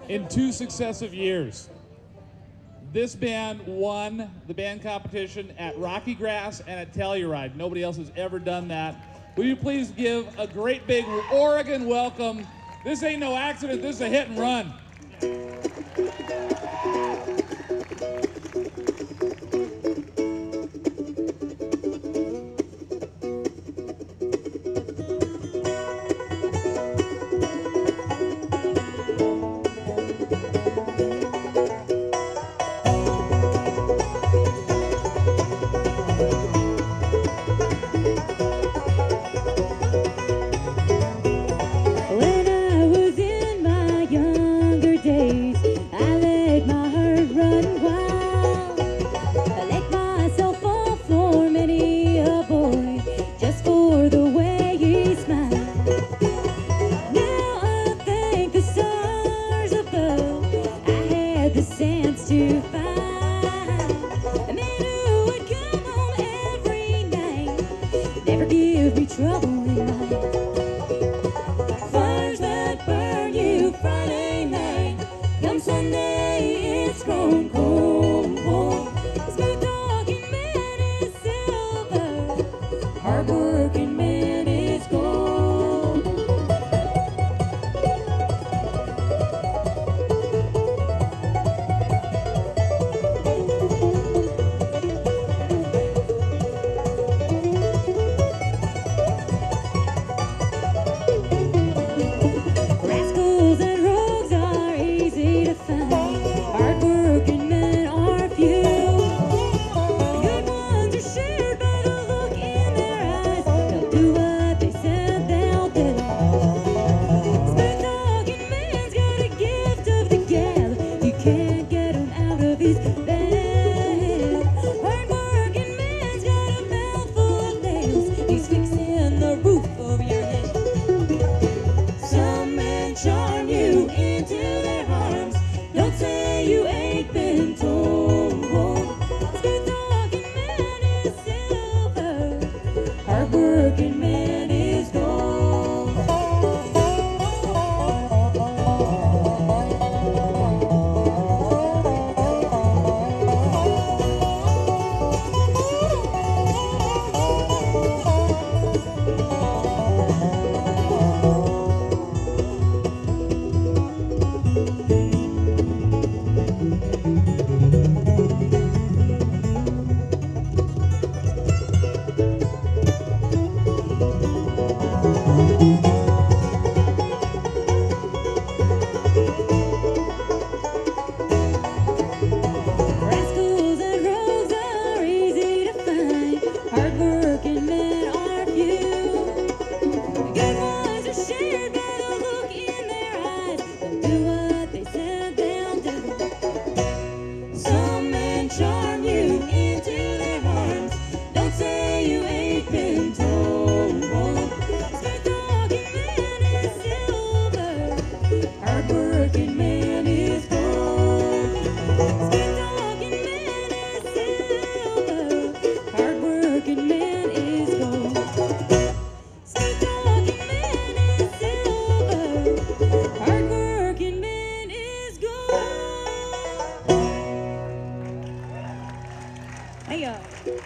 in 2 successive years. This band won the band competition at Rocky Grass and at Telluride. Nobody else has ever done that. Will you please give a great big Oregon welcome? This ain't no accident, this is a hit and run.